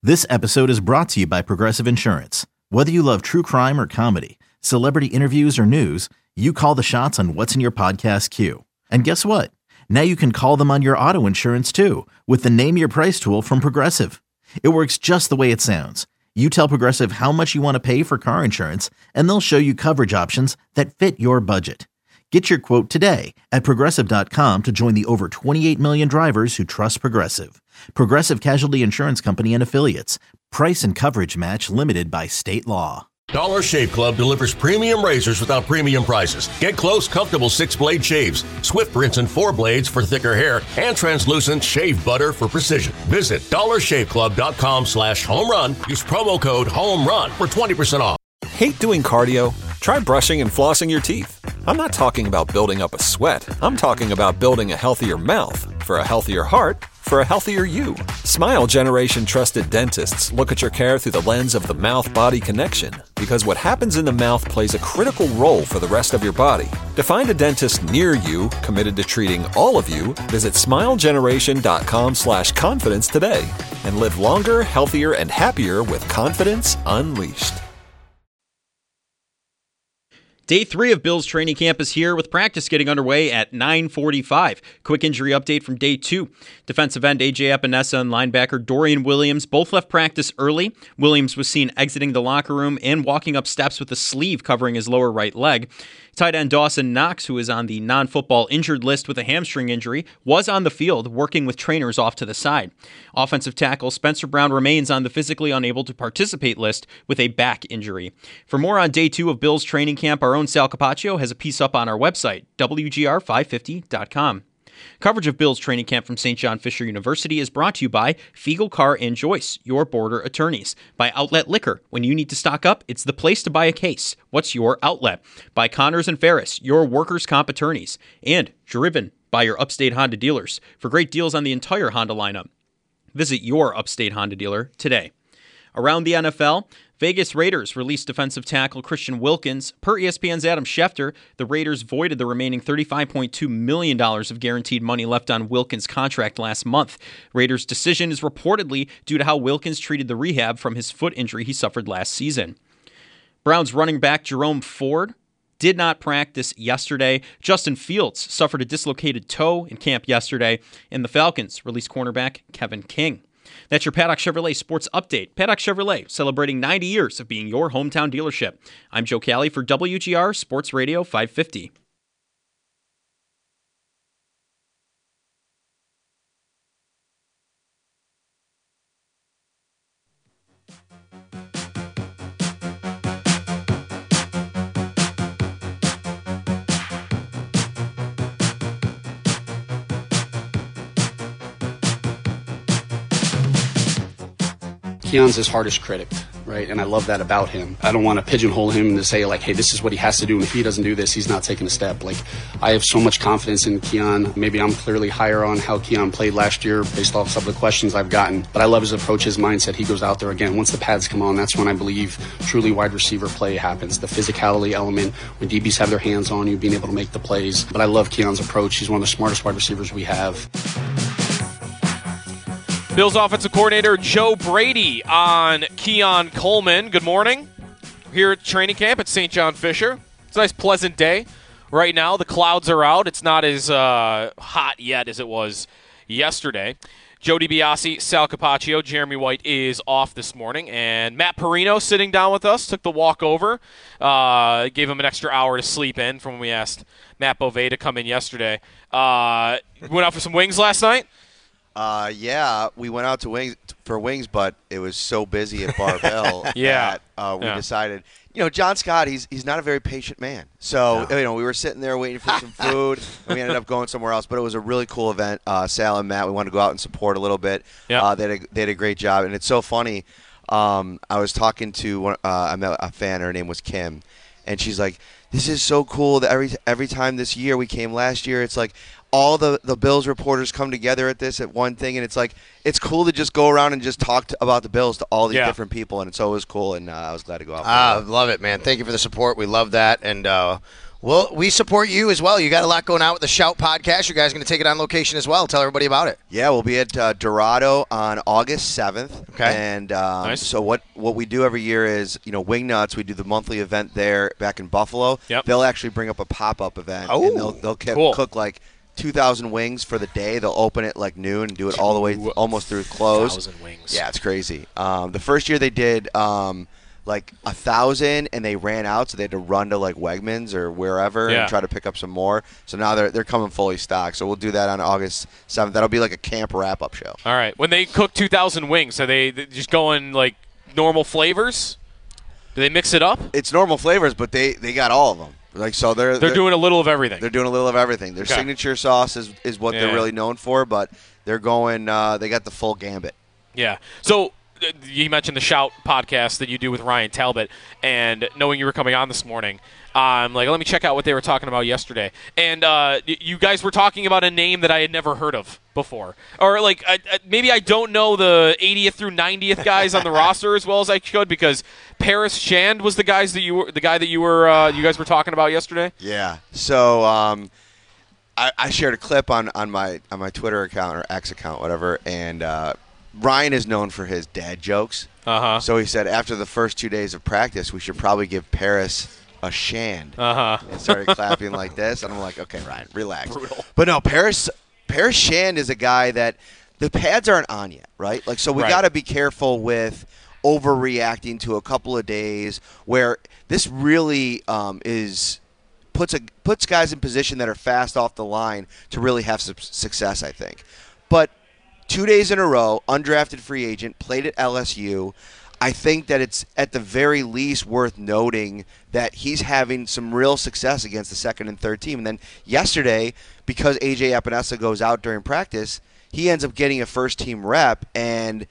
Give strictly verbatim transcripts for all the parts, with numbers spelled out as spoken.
This episode is brought to you by Progressive Insurance. Whether you love true crime or comedy, celebrity interviews or news, you call the shots on what's in your podcast queue. And guess what? Now you can call them on your auto insurance too with the Name Your Price tool from Progressive. It works just the way it sounds. You tell Progressive how much you want to pay for car insurance, and they'll show you coverage options that fit your budget. Get your quote today at Progressive dot com to join the over twenty-eight million drivers who trust Progressive. Progressive Casualty Insurance Company and Affiliates. Price and coverage match limited by state law. Dollar Shave Club delivers premium razors without premium prices. Get close, comfortable six-blade shaves, Swift rinse and four blades for thicker hair, and translucent shave butter for precision. Visit dollar shave club dot com slash home run. Use promo code HOMERUN for twenty percent off. Hate doing cardio? Try brushing and flossing your teeth. I'm not talking about building up a sweat. I'm talking about building a healthier mouth for a healthier heart for a healthier you. Smile Generation trusted dentists look at your care through the lens of the mouth-body connection, because what happens in the mouth plays a critical role for the rest of your body. To find a dentist near you committed to treating all of you, visit smile generation dot com slash confidence today and live longer, healthier, and happier with confidence unleashed. Day three of Bills training camp is here, with practice getting underway at nine forty-five. Quick injury update from day two. Defensive end A J Epinesa and linebacker Dorian Williams both left practice early. Williams was seen exiting the locker room and walking up steps with a sleeve covering his lower right leg. Tight end Dawson Knox, who is on the non-football injured list with a hamstring injury, was on the field working with trainers off to the side. Offensive tackle Spencer Brown remains on the physically unable to participate list with a back injury. For more on day two of Bills training camp, our own Sal Capaccio has a piece up on our website, W G R five fifty dot com. Coverage of Bills training camp from Saint John Fisher University is brought to you by Fiegel Carr and Joyce, your border attorneys. By Outlet Liquor. When you need to stock up, it's the place to buy a case. What's your outlet? By Connors and Ferris, your workers' comp attorneys. And Driven by your Upstate Honda dealers. For great deals on the entire Honda lineup, visit your Upstate Honda dealer today. Around the N F L, Vegas Raiders released defensive tackle Christian Wilkins. Per E S P N's Adam Schefter, the Raiders voided the remaining thirty-five point two million dollars of guaranteed money left on Wilkins' contract last month. Raiders' decision is reportedly due to how Wilkins treated the rehab from his foot injury he suffered last season. Browns running back Jerome Ford did not practice yesterday. Justin Fields suffered a dislocated toe in camp yesterday, and the Falcons released cornerback Kevin King. That's your Paddock Chevrolet Sports Update. Paddock Chevrolet, celebrating ninety years of being your hometown dealership. I'm Joe Cali for W G R Sports Radio five fifty. Keon's his hardest critic, right? And I love that about him. I don't want to pigeonhole him to say, like, hey, this is what he has to do, and if he doesn't do this, he's not taking a step. Like, I have so much confidence in Keon. Maybe I'm clearly higher on how Keon played last year based off some of the questions I've gotten. But I love his approach, his mindset. He goes out there again. Once the pads come on, that's when I believe truly wide receiver play happens. The physicality element, when D Bs have their hands on you, being able to make the plays. But I love Keon's approach. He's one of the smartest wide receivers we have. Bills offensive coordinator Joe Brady on Keon Coleman. Good morning. We're here at training camp at Saint John Fisher. It's a nice, pleasant day. Right now, the clouds are out. It's not as uh, hot yet as it was yesterday. Joe DiBiase, Sal Capaccio, Jeremy White is off this morning, and Matt Perino sitting down with us, took the walk over, uh, gave him an extra hour to sleep in from when we asked Matt Bovee to come in yesterday. Uh, went out for some wings last night? Uh, yeah, we went out to wings for wings, but it was so busy at Barbell yeah. that uh, we yeah. decided, you know, John Scott, he's he's not a very patient man. So, no. you know, we were sitting there waiting for some food, and we ended up going somewhere else. But it was a really cool event. Uh, Sal and Matt, we wanted to go out and support a little bit. Yep. Uh, they, had a, they had a great job, and it's so funny. Um, I was talking to one, uh, I met a fan, her name was Kim, and she's like, this is so cool that every every time this year, we came last year, it's like all the, the Bills reporters come together at this at one thing, and it's like it's cool to just go around and just talk to, about the Bills to all these yeah. different people, and so it was cool, and uh, I was glad to go out. Ah, uh, love it, man. Thank you for the support. We love that, and uh, Well, we support you as well. You got a lot going on with the Shout podcast. You guys are going to take it on location as well. Tell everybody about it. Yeah, we'll be at uh, Dorado on August seventh. Okay. And um, Nice. so what, what we do every year is, you know, Wingnuts, we do the monthly event there back in Buffalo. Yep. They'll actually bring up a pop-up event. Oh, and they'll, they'll cook, cool. cook like two thousand wings for the day. They'll open it like noon and do it all the way th- almost through close. Thousand wings. Yeah, it's crazy. Um, the first year they did um, like a thousand, and they ran out, so they had to run to like Wegmans or wherever Yeah. and try to pick up some more. So now they're they're coming fully stocked. So we'll do that on August seventh. That'll be like a camp wrap-up show. All right. When they cook two thousand wings, are they they just going like normal flavors? Do they mix it up? It's normal flavors, but they, they got all of them. Like so they're They're doing a little of everything. They're doing a little of everything. Their Okay. signature sauce is, is what Yeah. they're really known for, but they're going. Uh, they got the full gambit. Yeah. So uh, you mentioned the Shout podcast that you do with Ryan Talbot, and knowing you were coming on this morning, I'm like, let me check out what they were talking about yesterday. And uh, y- you guys were talking about a name that I had never heard of before, or like I, I, maybe I don't know the eightieth through ninetieth guys on the roster as well as I could, because Paris Shand was the guys that you were the guy that you were uh, you guys were talking about yesterday. Yeah. So um, I, I shared a clip on, on my on my Twitter account or X account, whatever, and uh, Ryan is known for his dad jokes. Uh huh. So he said after the first two days of practice, we should probably give Paris a shand. Uh huh. And started clapping like this, and I'm like, okay, Ryan, relax. Brutal. But no, Paris Paris Shand is a guy that the pads aren't on yet, right? Like, so we Right. got to be careful with overreacting to a couple of days where this really um, is puts a puts guys in position that are fast off the line to really have some success, I think. But two days in a row, undrafted free agent, played at L S U. I think that it's at the very least worth noting that he's having some real success against the second and third team. And then yesterday, because A J Epinesa goes out during practice, he ends up getting a first team rep and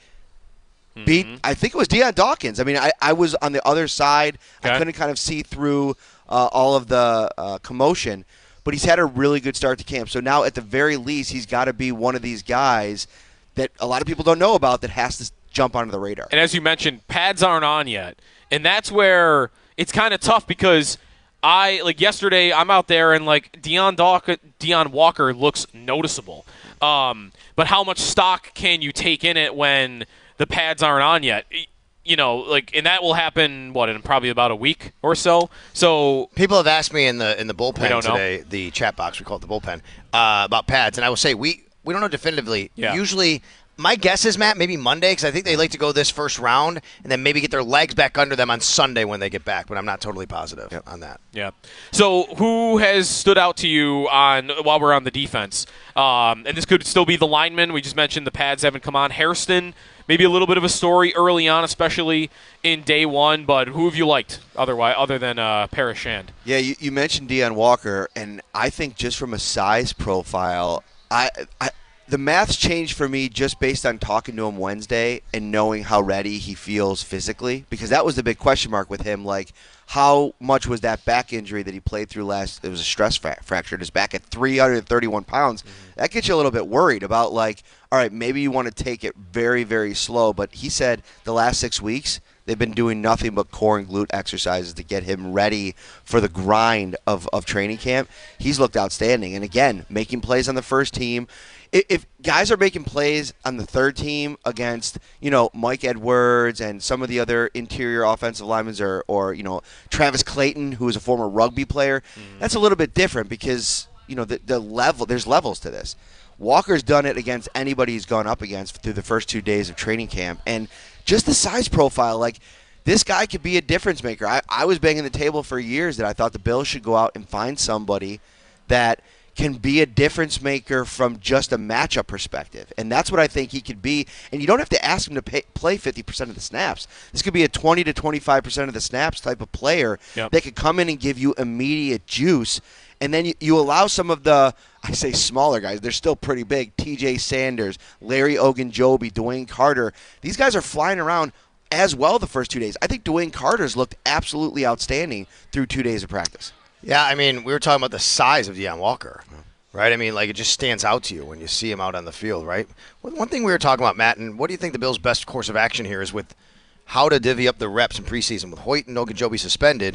beat, I think it was Deion Dawkins. I mean, I, I was on the other side. Okay. I couldn't kind of see through uh, all of the uh, commotion. But he's had a really good start to camp. So now, at the very least, he's got to be one of these guys that a lot of people don't know about that has to jump onto the radar. And as you mentioned, pads aren't on yet. And that's where it's kind of tough, because I, like yesterday, I'm out there and like Deion, Daw- Deion Walker looks noticeable. Um, but how much stock can you take in it when the pads aren't on yet? You know, like, and that will happen, what, in probably about a week or so? So People have asked me in the in the We bullpen don't know. today, the chat box, we call it the bullpen, uh, about pads. And I will say, we, we don't know definitively. Yeah. Usually, my guess is, Matt, maybe Monday, because I think they like to go this first round and then maybe get their legs back under them on Sunday when they get back. But I'm not totally positive on that. Yeah. So who has stood out to you on while we're on the defense? Um, and this could still be the linemen. We just mentioned the pads haven't come on. Hairston, maybe a little bit of a story early on, especially in day one. But who have you liked otherwise, other than uh, Paris Shand? Yeah, you, you mentioned Deion Walker, and I think just from a size profile, I, I the math's changed for me just based on talking to him Wednesday and knowing how ready he feels physically, because that was the big question mark with him. Like, how much was that back injury that he played through last? It was a stress fra- fracture in his back at three hundred thirty-one pounds. Mm-hmm. That gets you a little bit worried about, like, all right, maybe you want to take it very, very slow. But he said the last six weeks, they've been doing nothing but core and glute exercises to get him ready for the grind of, of training camp. He's looked outstanding. And again, making plays on the first team. If, if guys are making plays on the third team against, you know, Mike Edwards and some of the other interior offensive linemen, or, or you know, Travis Clayton, who is a former rugby player, mm. that's a little bit different because, you know, the, the level, there's levels to this. Walker's done it against anybody he's gone up against through the first two days of training camp. And just the size profile, like, this guy could be a difference maker. I, I was banging the table for years that I thought the Bills should go out and find somebody that can be a difference maker from just a matchup perspective. And that's what I think he could be. And you don't have to ask him to pay, play fifty percent of the snaps. This could be a twenty to twenty-five percent of the snaps type of player yep. that could come in and give you immediate juice. And then you, you allow some of the, I say smaller guys, they're still pretty big, T J Sanders, Larry Ogunjobi, Dwayne Carter. These guys are flying around as well the first two days. I think Dwayne Carter's looked absolutely outstanding through two days of practice. Yeah, I mean, we were talking about the size of Deion Walker, right? I mean, like, it just stands out to you when you see him out on the field, right? One thing we were talking about, Matt, and what do you think the Bills' best course of action here is with how to divvy up the reps in preseason? With Hoyt and Ogunjobi suspended,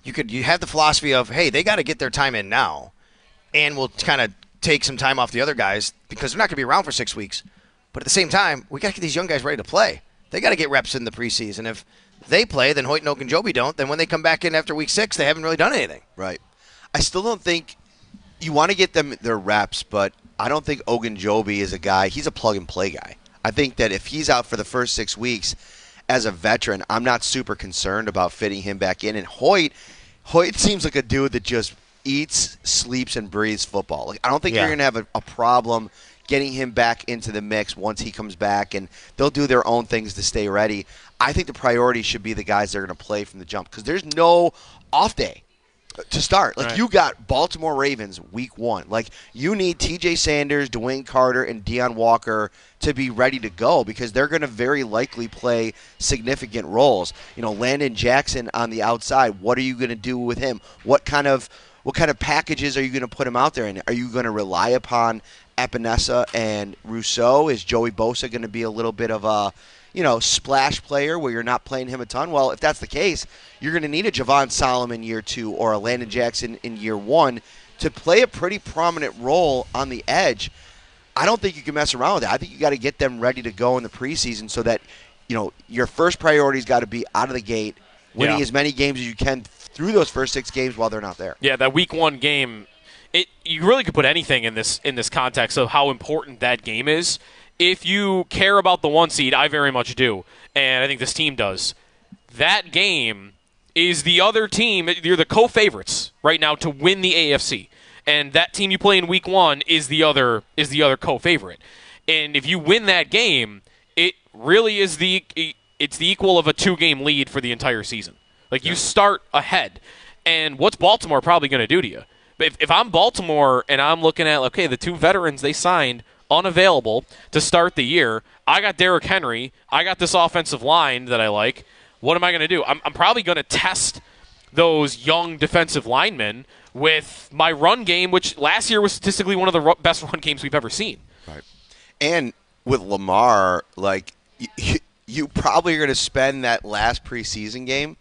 you could you have the philosophy of, hey, they got to get their time in now, and we'll kind of take some time off the other guys because they're not going to be around for six weeks. But at the same time, we got to get these young guys ready to play. They got to get reps in the preseason. If they play, then Hoyt and Ogunjobi don't. Then when they come back in after week six, they haven't really done anything. Right. I still don't think you want to get them their reps, but I don't think Ogunjobi is a guy. He's a plug-and-play guy. I think that if he's out for the first six weeks as a veteran, I'm not super concerned about fitting him back in. And Hoyt, Hoyt seems like a dude that just eats, sleeps, and breathes football. Like I don't think yeah. you're going to have a, a problem getting him back into the mix once he comes back, and they'll do their own things to stay ready. I think the priority should be the guys that are going to play from the jump because there's no off day to start. Like, right. you got Baltimore Ravens week one. Like, you need T J Sanders, Dwayne Carter, and Deion Walker to be ready to go because they're going to very likely play significant roles. You know, Landon Jackson on the outside, what are you going to do with him? What kind of what kind of packages are you going to put him out there in? Are you going to rely upon Epinesa and Rousseau? Is Joey Bosa going to be a little bit of a, you know, splash player where you're not playing him a ton? Well, if that's the case, you're going to need a Javon Solomon year two or a Landon Jackson in year one to play a pretty prominent role on the edge. I don't think you can mess around with that. I think you got to get them ready to go in the preseason so that, you know, your first priority's got to be out of the gate, winning yeah. as many games as you can through those first six games while they're not there. Yeah, that week one game, it you really could put anything in this in this context of how important that game is. If you care about the one seed, I very much do, and I think this team does. That game is the other team. You're the co-favorites right now to win the A F C, and that team you play in week one is the other is the other co-favorite. And if you win that game, it really is the it's the equal of a two-game lead for the entire season. Like, you start ahead, and what's Baltimore probably going to do to you? If, if I'm Baltimore and I'm looking at, okay, the two veterans they signed unavailable to start the year, I got Derrick Henry, I got this offensive line that I like, what am I going to do? I'm, I'm probably going to test those young defensive linemen with my run game, which last year was statistically one of the best run games we've ever seen. Right. And with Lamar, like, you, you probably are going to spend that last preseason game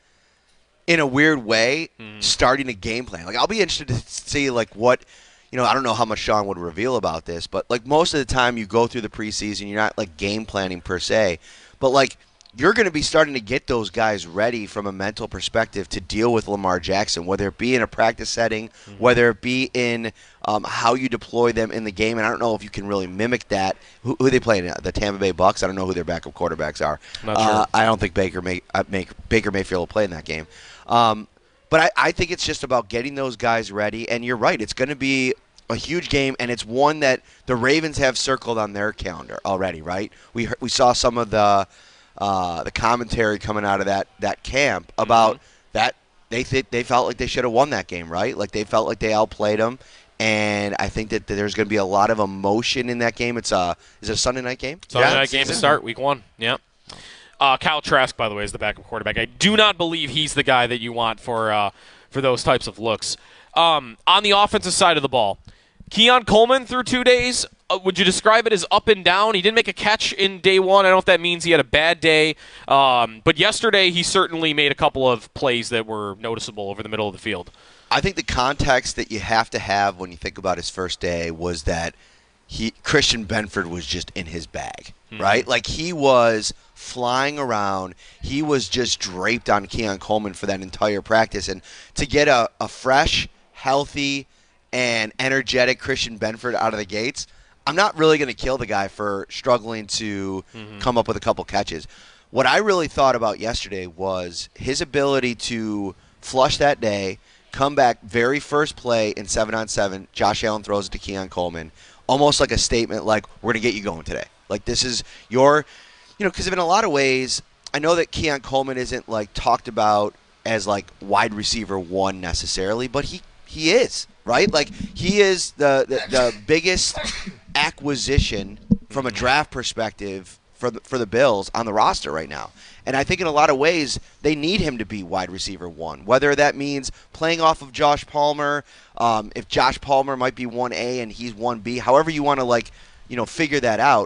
in a weird way, mm. starting a game plan. Like, I'll be interested to see, like, what, you know, I don't know how much Sean would reveal about this, but, like, most of the time you go through the preseason, you're not, like, game planning per se, but, like, you're going to be starting to get those guys ready from a mental perspective to deal with Lamar Jackson, whether it be in a practice setting, mm-hmm. whether it be in um, how you deploy them in the game. And I don't know if you can really mimic that. Who, who are they playing? The Tampa Bay Bucks? I don't know who their backup quarterbacks are. Not uh, sure. I don't think Baker, May, uh, make, Baker Mayfield will play in that game. Um, but I, I think it's just about getting those guys ready. And you're right. It's going to be a huge game, and it's one that the Ravens have circled on their calendar already, right? We we saw some of the uh, the commentary coming out of that, that camp about mm-hmm. that they th- they felt like they should have won that game, right? Like they felt like they outplayed them, and I think that there's going to be a lot of emotion in that game. It's a is it a Sunday night game? Sunday yeah, night game to start week one. Yeah. Uh, Kyle Trask, by the way, is the backup quarterback. I do not believe he's the guy that you want for uh, for those types of looks. Um, on the offensive side of the ball, Keon Coleman through two days, uh, would you describe it as up and down? He didn't make a catch in day one. I don't know if that means he had a bad day. Um, but yesterday he certainly made a couple of plays that were noticeable over the middle of the field. I think the context that you have to have when you think about his first day was that he Christian Benford was just in his bag, mm-hmm. right? Like he was flying around. He was just draped on Keon Coleman for that entire practice. And to get a, a fresh, healthy, and energetic Christian Benford out of the gates, I'm not really going to kill the guy for struggling to mm-hmm. come up with a couple catches. What I really thought about yesterday was his ability to flush that day, come back very first play in seven on seven, Josh Allen throws it to Keon Coleman, almost like a statement like, we're going to get you going today. Like this is your, you know, because in a lot of ways, I know that Keon Coleman isn't like talked about as like wide receiver one necessarily, but he, he is. Right? Like, he is the, the, the biggest acquisition from a draft perspective for the, for the Bills on the roster right now. And I think in a lot of ways, they need him to be wide receiver one, whether that means playing off of Josh Palmer, um, if Josh Palmer might be one A and he's one B, however you want to, like, you know, figure that out.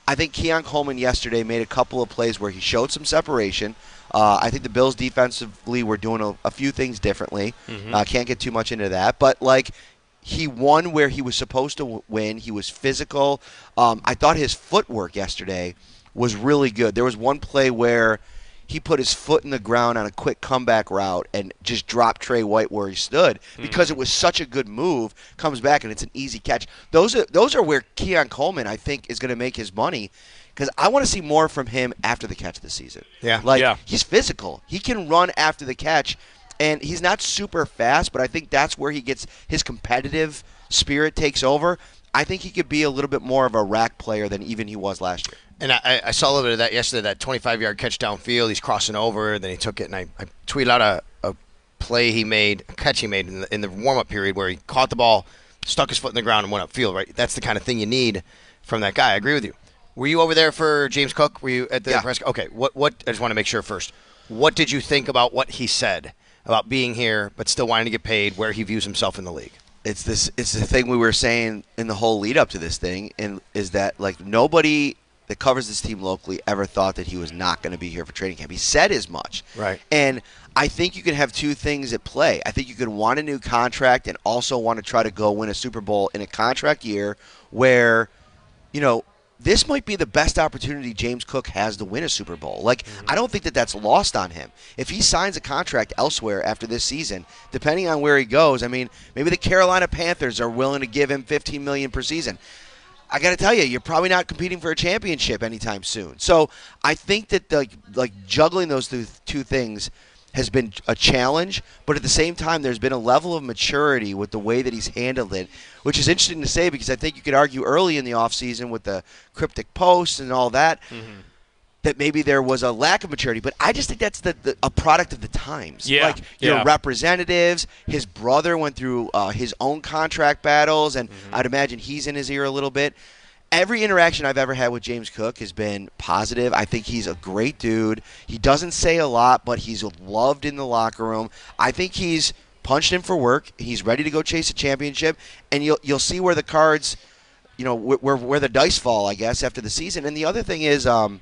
I think Keon Coleman yesterday made a couple of plays where he showed some separation. Uh, I think the Bills defensively were doing a, a few things differently. Mm-hmm. Uh, can't get too much into that. But, like, he won where he was supposed to w- win. He was physical. Um, I thought his footwork yesterday was really good. There was one play where he put his foot in the ground on a quick comeback route and just dropped Trey White where he stood because mm-hmm. it was such a good move. Comes back and it's an easy catch. Those are those are where Keon Coleman, I think, is going to make his money because I want to see more from him after the catch this season. Yeah, like yeah. he's physical. He can run after the catch, and he's not super fast, but I think that's where he gets his competitive spirit takes over. I think he could be a little bit more of a rack player than even he was last year. And I, I saw a little bit of that yesterday, that twenty-five-yard catch downfield. He's crossing over, then he took it, and I, I tweeted out a, a play he made, a catch he made in the, in the warm-up period where he caught the ball, stuck his foot in the ground, and went upfield, right? That's the kind of thing you need from that guy. I agree with you. Were you over there for James Cook? Were you at the yeah. press? Okay, what, what, I just want to make sure first. What did you think about what he said about being here but still wanting to get paid, where he views himself in the league? It's this. It's the thing we were saying in the whole lead up to this thing, and is that like nobody that covers this team locally ever thought that he was not going to be here for training camp. He said as much. Right. And I think you can have two things at play. I think you could want a new contract and also want to try to go win a Super Bowl in a contract year where, you know, this might be the best opportunity James Cook has to win a Super Bowl. Like, mm-hmm. I don't think that that's lost on him. If he signs a contract elsewhere after this season, depending on where he goes, I mean, maybe the Carolina Panthers are willing to give him fifteen million dollars per season. I got to tell you, you're probably not competing for a championship anytime soon. So I think that the, like juggling those two, two things has been a challenge, but at the same time, there's been a level of maturity with the way that he's handled it, which is interesting to say because I think you could argue early in the offseason with the cryptic posts and all that, mm-hmm. that maybe there was a lack of maturity. But I just think that's the, the a product of the times. Yeah. Like your yeah. representatives, his brother went through uh, his own contract battles, and mm-hmm. I'd imagine he's in his ear a little bit. Every interaction I've ever had with James Cook has been positive. I think he's a great dude. He doesn't say a lot, but he's loved in the locker room. I think he's punched in for work. He's ready to go chase a championship, and you'll you'll see where the cards, you know, where where the dice fall, I guess, after the season. And the other thing is, um,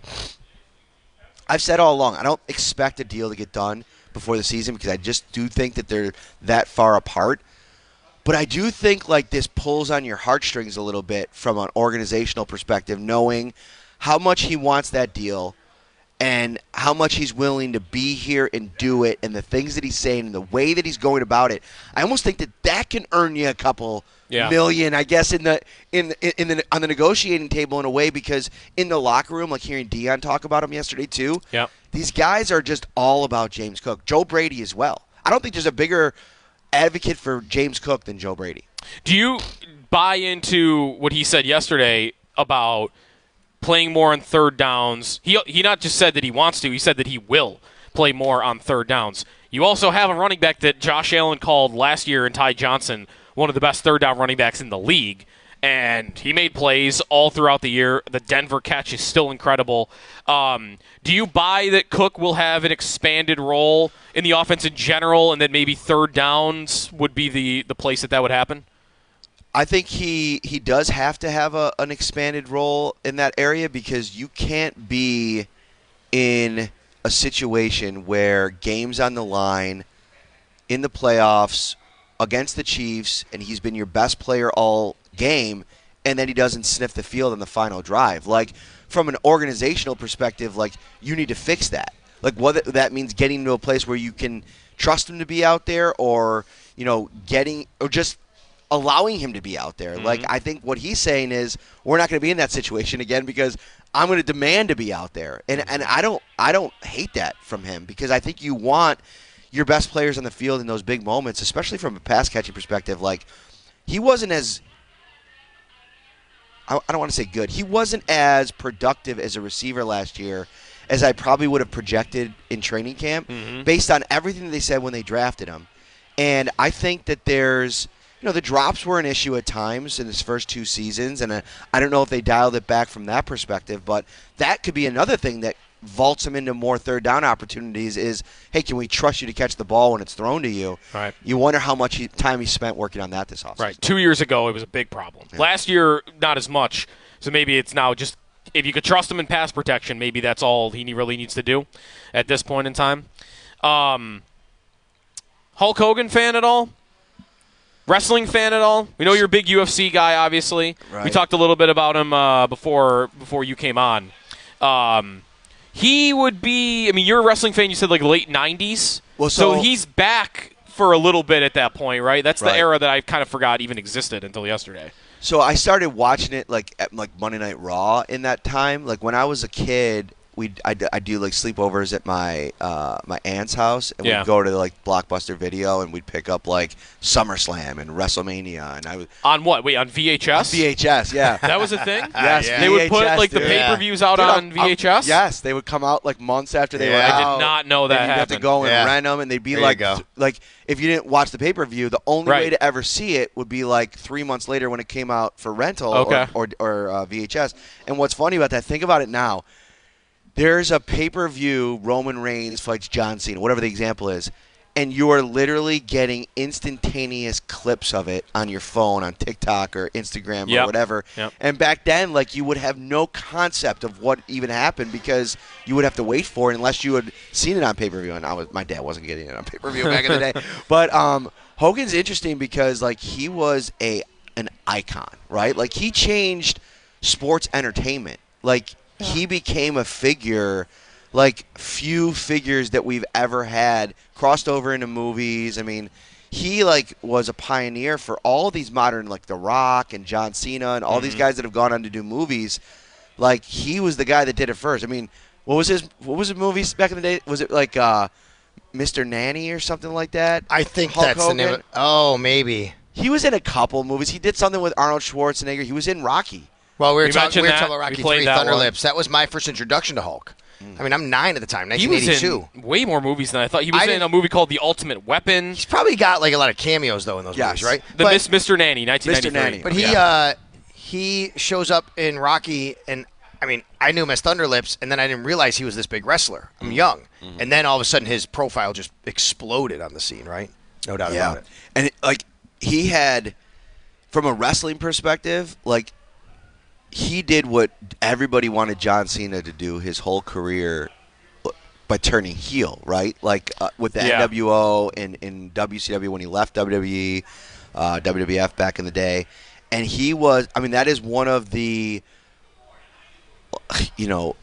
I've said all along, I don't expect a deal to get done before the season because I just do think that they're that far apart. But I do think like this pulls on your heartstrings a little bit from an organizational perspective, knowing how much he wants that deal and how much he's willing to be here and do it and the things that he's saying and the way that he's going about it. I almost think that that can earn you a couple yeah. million, I guess, in the in the, in the on the negotiating table in a way because in the locker room, like hearing Dion talk about him yesterday too, yep. these guys are just all about James Cook. Joe Brady as well. I don't think there's a bigger advocate for James Cook than Joe Brady. Do you buy into what he said yesterday about playing more on third downs? He he not just said that he wants to, he said that he will play more on third downs. You also have a running back that Josh Allen called last year in Ty Johnson one of the best third down running backs in the league. And he made plays all throughout the year. The Denver catch is still incredible. Um, do you buy that Cook will have an expanded role in the offense in general and that maybe third downs would be the, the place that that would happen? I think he, he does have to have a, an expanded role in that area because you can't be in a situation where games on the line in the playoffs against the Chiefs and he's been your best player all game, and then he doesn't sniff the field on the final drive. Like, from an organizational perspective, like, you need to fix that. Like, whether that means getting to a place where you can trust him to be out there or, you know, getting – or just allowing him to be out there. Mm-hmm. Like, I think what he's saying is we're not going to be in that situation again because I'm going to demand to be out there. And and I don't I don't hate that from him because I think you want your best players on the field in those big moments, especially from a pass-catching perspective. Like, he wasn't as – I don't want to say good. He wasn't as productive as a receiver last year as I probably would have projected in training camp mm-hmm. based on everything that they said when they drafted him. And I think that there's, you know, the drops were an issue at times in his first two seasons, and I, I don't know if they dialed it back from that perspective, but that could be another thing that vaults him into more third down opportunities is, hey, can we trust you to catch the ball when it's thrown to you? Right. You wonder how much he, time he spent working on that this offseason. Right. Two years ago, it was a big problem. Yeah. Last year, not as much. So maybe it's now just if you could trust him in pass protection, maybe that's all he really needs to do at this point in time. Um, Hulk Hogan fan at all? Wrestling fan at all? We know you're a big U F C guy, obviously. Right. We talked a little bit about him uh, before before you came on. Um, he would be, I mean, you're a wrestling fan, you said like late nineties. Well, so, so he's back for a little bit at that point, right? That's right. The era that I kind of forgot even existed until yesterday. So I started watching it like at like Monday Night Raw in that time. Like when I was a kid, we I do like sleepovers at my uh, my aunt's house, and yeah. we'd go to like Blockbuster Video, and we'd pick up like SummerSlam and WrestleMania, and I was on what? Wait, on V H S? On V H S, yeah. That was a thing. Yes, yeah. They would put like the pay per views out dude, on V H S. Um, yes, they would come out like months after they yeah. were out. I did not know that and you'd happened. have to go and yeah. rent them, and they'd be there like, like if you didn't watch the pay per view, the only right. way to ever see it would be like three months later when it came out for rental okay. or or, or uh, V H S. And what's funny about that? Think about it now. There's a pay-per-view Roman Reigns fights John Cena, whatever the example is, and you are literally getting instantaneous clips of it on your phone, on TikTok or Instagram yep. or whatever. Yep. And back then, like, you would have no concept of what even happened because you would have to wait for it unless you had seen it on pay-per-view. And I was, my dad wasn't getting it on pay-per-view back in the day. But um, Hogan's interesting because, like, he was a an icon, right? Like, he changed sports entertainment. Like, he became a figure like few figures that we've ever had, crossed over into movies. I mean, he like was a pioneer for all these modern, like The Rock and John Cena and all mm-hmm. these guys that have gone on to do movies. Like, he was the guy that did it first. I mean, what was his what was his movies back in the day? Was it like uh, Mister Nanny or something like that? I think Hulk that's Hogan? the name of it. Oh, maybe. He was in a couple movies. He did something with Arnold Schwarzenegger. He was in Rocky. Well, we were we talking we were talking about we Rocky three, that Thunder one. Lips. That was my first introduction to Hulk. Mm. I mean, I'm nine at the time, nineteen eighty-two. He was in way more movies than I thought. He was I in a movie called The Ultimate Weapon. He's probably got like a lot of cameos though in those yes. movies, right? The but, Miss Mister Nanny, nineteen ninety-three. Mister Nanny. But he yeah. uh, he shows up in Rocky, and I mean, I knew him as Thunder Lips, and then I didn't realize he was this big wrestler. I'm young, mm-hmm. and then all of a sudden his profile just exploded on the scene, right? No doubt yeah. about it. And it, like he had, from a wrestling perspective, like. He did what everybody wanted John Cena to do his whole career by turning heel, right? Like uh, with the yeah. N W O and in W C W when he left W W E, uh, W W F back in the day. And he was, I mean, that is one of the, you know,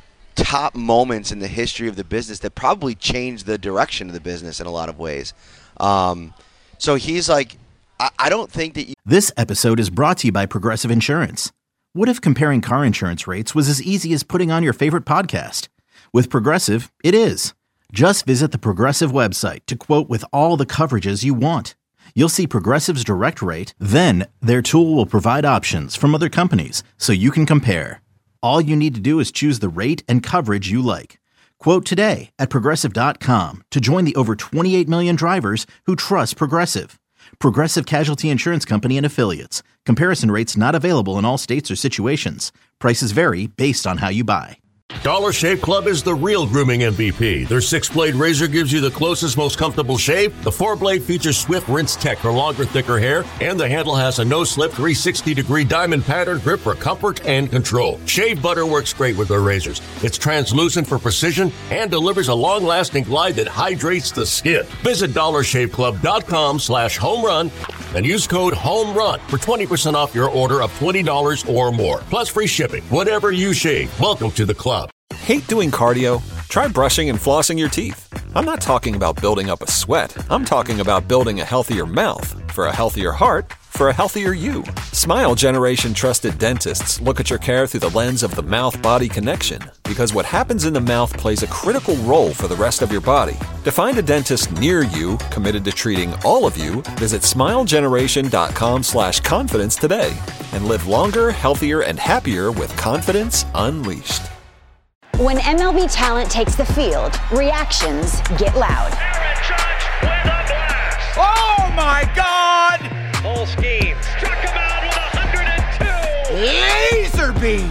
top moments in the history of the business that probably changed the direction of the business in a lot of ways. Um, so he's like, I, I don't think that you. This episode is brought to you by Progressive Insurance. What if comparing car insurance rates was as easy as putting on your favorite podcast? With Progressive, it is. Just visit the Progressive website to quote with all the coverages you want. You'll see Progressive's direct rate, then their tool will provide options from other companies so you can compare. All you need to do is choose the rate and coverage you like. Quote today at Progressive dot com to join the over twenty-eight million drivers who trust Progressive. Progressive Casualty Insurance Company and Affiliates. Comparison rates not available in all states or situations. Prices vary based on how you buy. Dollar Shave Club is the real grooming M V P. Their six-blade razor gives you the closest, most comfortable shave. The four-blade features Swift Rinse Tech for longer, thicker hair. And the handle has a no-slip three hundred sixty degree diamond pattern grip for comfort and control. Shave butter works great with their razors. It's translucent for precision and delivers a long-lasting glide that hydrates the skin. Visit dollar shave club dot com slash home run and use code HOMERUN for twenty percent off your order of twenty dollars or more. Plus free shipping. Whatever you shave, welcome to the club. Hate doing cardio? Try brushing and flossing your teeth. I'm not talking about building up a sweat. I'm talking about building a healthier mouth. For a healthier heart, for a healthier you. Smile Generation trusted dentists look at your care through the lens of the mouth-body connection, because what happens in the mouth plays a critical role for the rest of your body. To find a dentist near you committed to treating all of you, visit smilegeneration.com slash confidence today and live longer, healthier, and happier with confidence unleashed. When M L B talent takes the field, reactions get loud. Aaron Judge with a blast. Oh my God! Full scheme. Struck him out with one hundred two. Laser beam.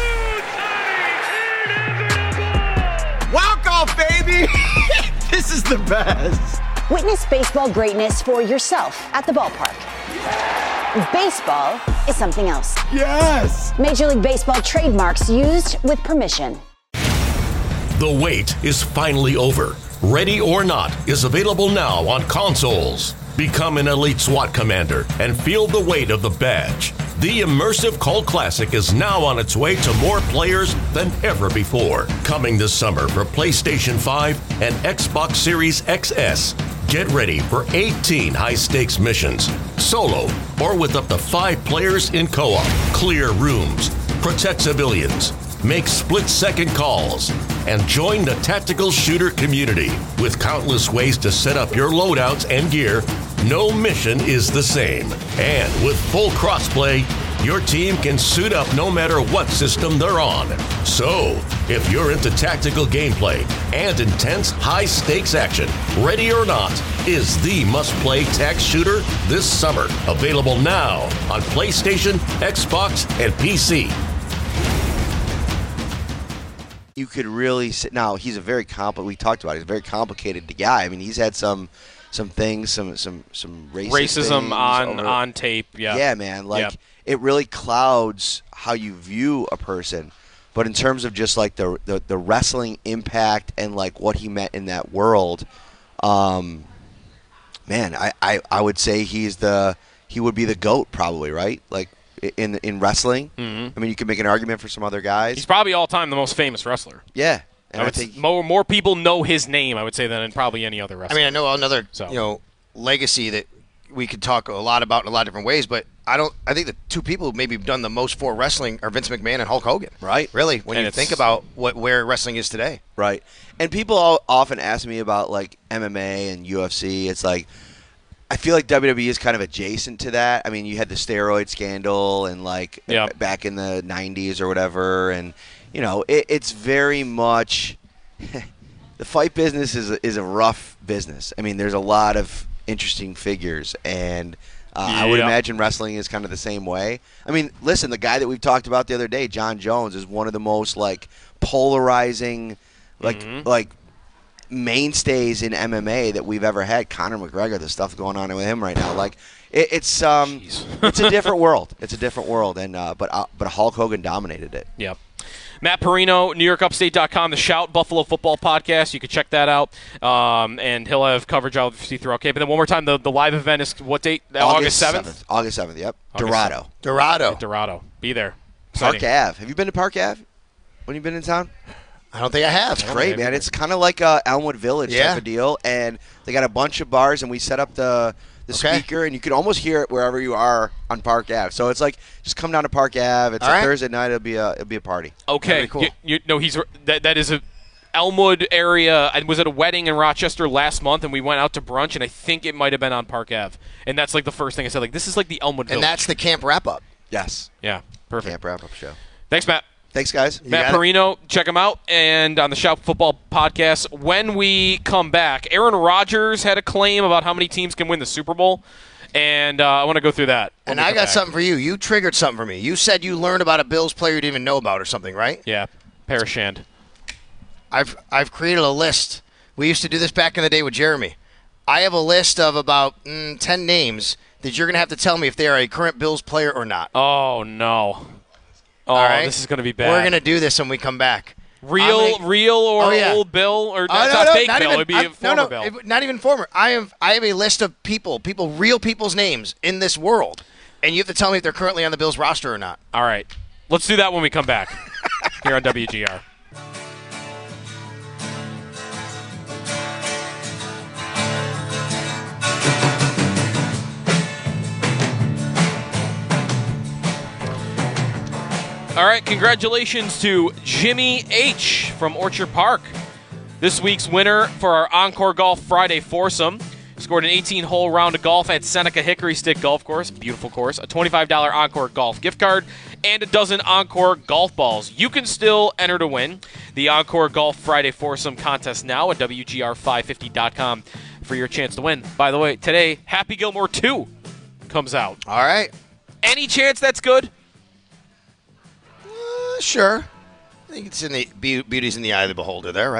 Inevitable. Walk off, baby. This is the best. Witness baseball greatness for yourself at the ballpark. Baseball is something else. Yes! Major League Baseball trademarks used with permission. The wait is finally over. Ready or Not is available now on consoles. Become an elite SWAT commander and feel the weight of the badge. The immersive Cult Classic is now on its way to more players than ever before. Coming this summer for PlayStation five and Xbox Series X S. Get ready for eighteen high-stakes missions, solo or with up to five players in co-op. Clear rooms, protect civilians, make split-second calls, and join the tactical shooter community. With countless ways to set up your loadouts and gear, no mission is the same. And with full crossplay, your team can suit up no matter what system they're on. So, if you're into tactical gameplay and intense high-stakes action, Ready or Not is the must-play tac shooter this summer. Available now on PlayStation, Xbox, and P C. You could really sit. Now he's a very compli We talked about it. He's a very complicated guy. I mean, he's had some, some things, some, some, some racist racism things on over, on tape. Yeah, yeah, man. Like yep. It really clouds how you view a person. But in terms of just like the the, the wrestling impact and like what he meant in that world, um, man, I, I, I would say he's the he would be the GOAT probably, right? Like. In in wrestling, mm-hmm. I mean, you could make an argument for some other guys. He's probably all time the most famous wrestler. Yeah, and I, I think more more people know his name, I would say, than probably any other wrestler. I mean, I know another so. you know legacy that we could talk a lot about in a lot of different ways, but I don't. I think the two people who maybe have done the most for wrestling are Vince McMahon and Hulk Hogan. Right. Really, when and you think about what where wrestling is today. Right. And people all, often ask me about like M M A and U F C. It's like. I feel like W W E is kind of adjacent to that. I mean, you had the steroid scandal and like yep. back in the nineties or whatever, and you know, it, it's very much the fight business is a, is a rough business. I mean, there's a lot of interesting figures, and uh, yep. I would imagine wrestling is kind of the same way. I mean, listen, the guy that we've talked about the other day, John Jones, is one of the most like polarizing, like mm-hmm. like. mainstays in M M A that we've ever had. Conor McGregor, the stuff going on with him right now, like it, it's um, it's a different world. It's a different world, and uh, but uh, but Hulk Hogan dominated it. Yep. Matt Perino, New York Upstate dot com, the Shout Buffalo Football Podcast. You can check that out, um, and he'll have coverage obviously throughout camp. And then one more time, the, the live event is what date? August seventh. August seventh. Yep. August Dorado. seventh. Dorado. Dorado. Be there. Park Exciting. Ave. Have you been to Park Ave? When you been in town? I don't think I have. It's great, man. It's kind of like a Elmwood Village yeah. type of deal, and they got a bunch of bars, and we set up the the okay. speaker, and you can almost hear it wherever you are on Park Ave. So it's like just come down to Park Ave. It's All a right. Thursday night. It'll be a it'll be a party. Okay. Cool. You, you, no, he's that that is a Elmwood area. I was at a wedding in Rochester last month, and we went out to brunch, and I think it might have been on Park Ave. And that's like the first thing I said. Like this is like the Elmwood Village. And that's the camp wrap up. Yes. Yeah. Perfect. Camp wrap up show. Thanks, Matt. Thanks, guys. You Matt Perino, check him out, and on the Shout Football Podcast. When we come back, Aaron Rodgers had a claim about how many teams can win the Super Bowl, and uh, I want to go through that. And I got back. something for you. You triggered something for me. You said you learned about a Bills player you didn't even know about or something, right? Yeah, Parashand. I've I've created a list. We used to do this back in the day with Jeremy. I have a list of about mm, ten names that you're going to have to tell me if they are a current Bills player or not. Oh, no. Oh, All right? This is going to be bad. We're going to do this when we come back. Real, make, real, or oh, yeah. old Bill, or oh, not, no, not no, fake not Bill? Even, It'd be I'm, a former no, no, Bill. it, not even former. I have I have a list of people, people, real people's names in this world, and you have to tell me if they're currently on the Bills roster or not. All right, let's do that when we come back here on W G R. All right, congratulations to Jimmy H. from Orchard Park. This week's winner for our Encore Golf Friday foursome. Scored an eighteen-hole round of golf at Seneca Hickory Stick Golf Course. Beautiful course. A twenty-five dollars Encore Golf gift card and a dozen Encore golf balls. You can still enter to win the Encore Golf Friday foursome contest now at W G R five fifty dot com for your chance to win. By the way, today, Happy Gilmore two comes out. All right. Any chance that's good? Uh, sure. I think it's in the be- beauty's in the eye of the beholder there, right?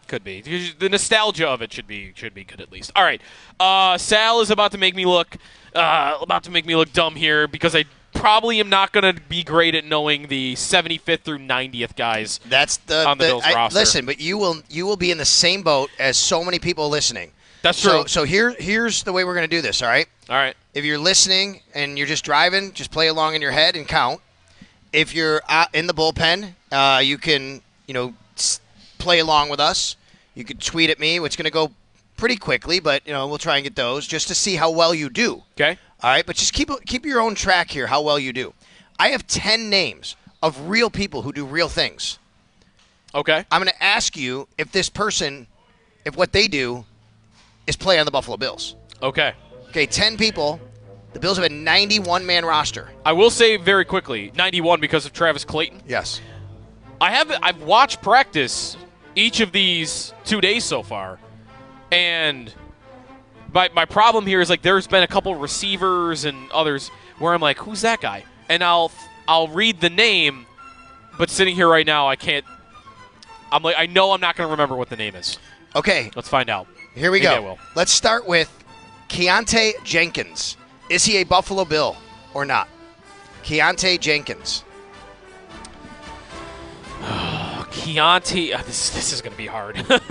Could be. The nostalgia of it should be should be good at least. All right. Uh, Sal is about to make me look uh, about to make me look dumb here because I probably am not going to be great at knowing the seventy-fifth through ninetieth guys. That's the, on the, the Bills I, roster. Listen, but you will you will be in the same boat as so many people listening. That's so, true. So here here's the way we're going to do this. All right. All right. If you're listening and you're just driving, just play along in your head and count. If you're out in the bullpen, uh, you can you know play along with us. You could tweet at me, which is going to go pretty quickly, but you know we'll try and get those just to see how well you do. Okay. All right, but just keep keep your own track here, how well you do. I have ten names of real people who do real things. Okay. I'm going to ask you if this person, if what they do is play on the Buffalo Bills. Okay. Okay, ten people. The Bills have a ninety-one man roster. I will say very quickly, ninety-one because of Travis Clayton. Yes. I have I've watched practice each of these two days so far, and my my problem here is like there's been a couple receivers and others where I'm like, who's that guy? And I'll I'll read the name, but sitting here right now I can't. I'm like I know I'm not going to remember what the name is. Okay, let's find out. Here we Maybe I go. will. Let's start with Keontae Jenkins. Is he a Buffalo Bill or not? Keontae Jenkins. Keontae, uh, this this is going to be hard.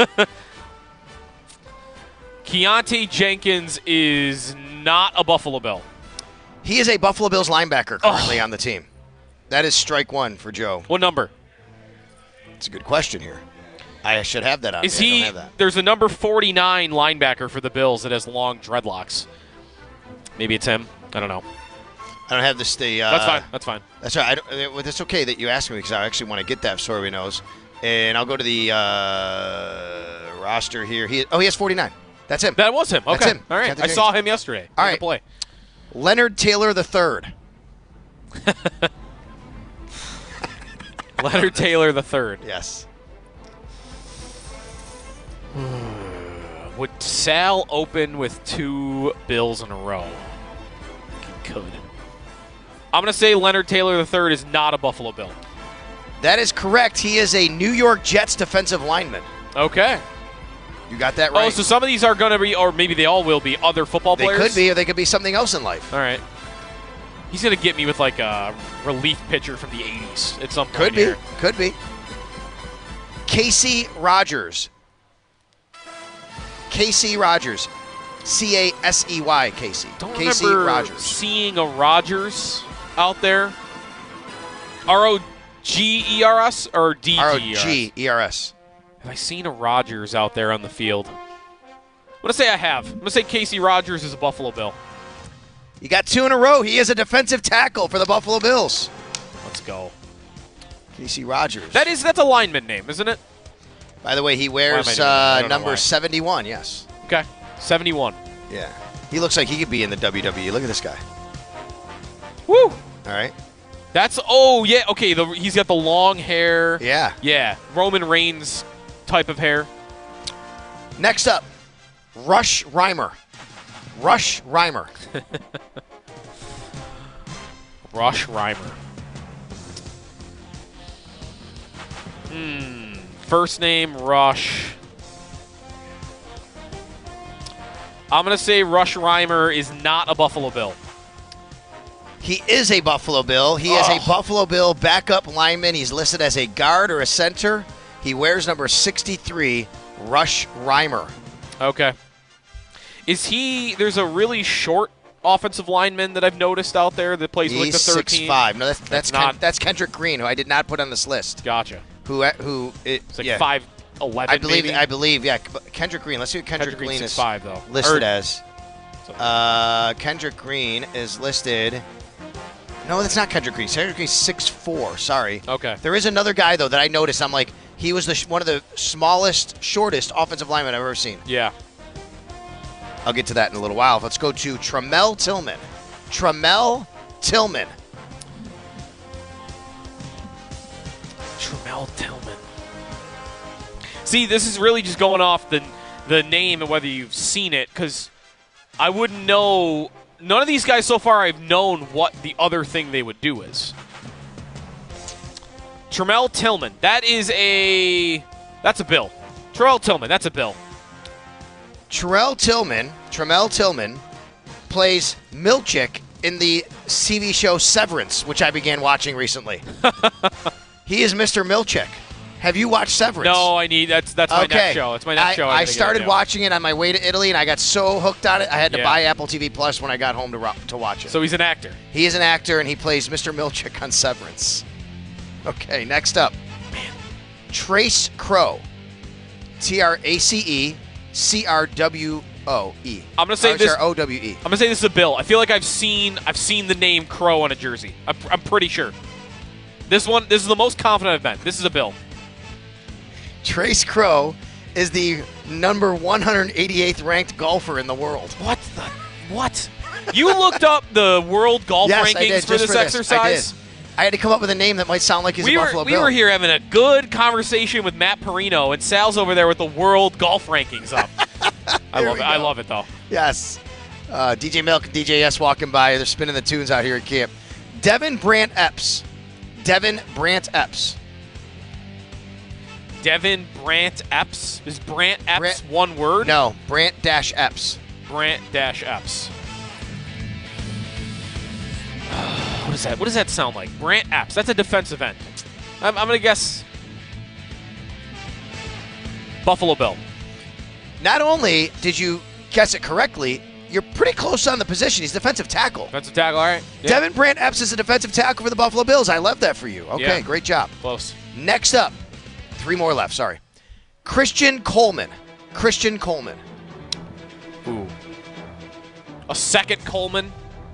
Keontae Jenkins is not a Buffalo Bill. He is a Buffalo Bills linebacker currently oh. on the team. That is strike one for Joe. What number? It's a good question here. I should have that on. Is me. he? I don't have that. There's a number forty-nine linebacker for the Bills that has long dreadlocks. Maybe it's him. I don't know. I don't have this. The uh, that's fine. That's fine. That's right. I don't, it's okay that you asked me because I actually want to get that so everybody knows. And I'll go to the uh, roster here. He oh he has forty-nine. That's him. That was him. Okay. That's him. All right. I saw him yesterday. All right. Play. Leonard Taylor the third. Leonard Taylor the third. Yes. Would Sal open with two Bills in a row? He could. I'm going to say Leonard Taylor the third is not a Buffalo Bill. That is correct. He is a New York Jets defensive lineman. Okay. You got that right. Oh, so some of these are going to be, or maybe they all will be, other football they players? They could be, or they could be something else in life. All right. He's going to get me with like a relief pitcher from the eighties at some point. Could be. Here. Could be. Casey Rogers. Casey Rogers. C A S E Y, Casey. Don't Casey remember Rogers. Seeing a Rogers out there. R O G E R S or D G E R S? R O G E R S. Have I seen a Rogers out there on the field? I'm going to say I have. I'm going to say Casey Rogers is a Buffalo Bill. You got two in a row. He is a defensive tackle for the Buffalo Bills. Let's go. Casey Rogers. That is, that's a lineman name, isn't it? By the way, he wears uh, number seventy-one, yes. Okay, seventy-one. Yeah. He looks like he could be in the W W E. Look at this guy. Woo! All right. That's, oh, yeah, okay, the, he's got the long hair. Yeah. Yeah, Roman Reigns type of hair. Next up, Rush Reimer. Rush Reimer. Rush Reimer. Hmm. First name, Rush. I'm going to say Rush Reimer is not a Buffalo Bill. He is a Buffalo Bill. He oh. is a Buffalo Bill backup lineman. He's listed as a guard or a center. He wears number sixty-three, Rush Reimer. Okay. Is he, there's a really short offensive lineman that I've noticed out there that plays He's like the thirteen. six five. No, that's that's, that's Ken, not. That's Kendrick Green, who I did not put on this list. Gotcha. Who who it, it's like yeah. five eleven. I believe maybe? I believe yeah. Kendrick Green. Let's see what Kendrick, Kendrick Green Green's is five though. listed or, as. Uh, Kendrick Green is listed. No, that's not Kendrick Green. Kendrick Green's six four. Sorry. Okay. There is another guy though that I noticed. I'm like, he was the sh- one of the smallest, shortest offensive linemen I've ever seen. Yeah. I'll get to that in a little while. Let's go to Tramel Tillman. Tramel Tillman. Tramel Tillman. See, this is really just going off the the name and whether you've seen it, because I wouldn't know. None of these guys so far I've known what the other thing they would do is. Tramel Tillman. That is a. That's a Bill. Terrell Tillman, that's a Bill. Terrell Tillman, Tremel Tillman, plays Milchick in the T V show Severance, which I began watching recently. He is Mister Milchick. Have you watched Severance? No, I need that's that's my okay. next show. It's my next I, show. I, I started watching it on my way to Italy, and I got so hooked on it, I had to Yeah. buy Apple T V Plus when I got home to ro- to watch it. So he's an actor. He is an actor, and he plays Mister Milchick on Severance. Okay, next up. Man. Trace Crow. T R A C E C R W O E. I'm gonna say Or this. O W E. I'm gonna say this is a Bill. I feel like I've seen I've seen the name Crow on a jersey. I'm, I'm pretty sure. This one. This is the most confident I've been. This is a Bill. Trace Crow is the number one hundred eighty-eighth ranked golfer in the world. What the? What? You looked up the world golf yes, rankings I did, for just this for exercise? I did. I had to come up with a name that might sound like he's we a were, Buffalo we Bill. were here having a good conversation with Matt Perino, and Sal's over there with the world golf rankings up. I love it. I love it, though. Yes. Uh, D J Milk and D J S walking by. They're spinning the tunes out here at camp. Devin Brant Epps. Devin Brant Epps. Devin Brant Epps. Is Brant Epps Brant- one word? No, Brant dash Epps. Brant dash Epps. What is that? What does that sound like? Brant Epps. That's a defensive end. I'm, I'm going to guess Buffalo Bill. Not only did you guess it correctly, you're pretty close on the position. He's defensive tackle. Defensive tackle, all right. Yeah. Devin Brant Epps is a defensive tackle for the Buffalo Bills. I love that for you. Okay, Yeah. great job. Close. Next up, three more left, sorry. Christian Coleman. Christian Coleman. Ooh. A second Coleman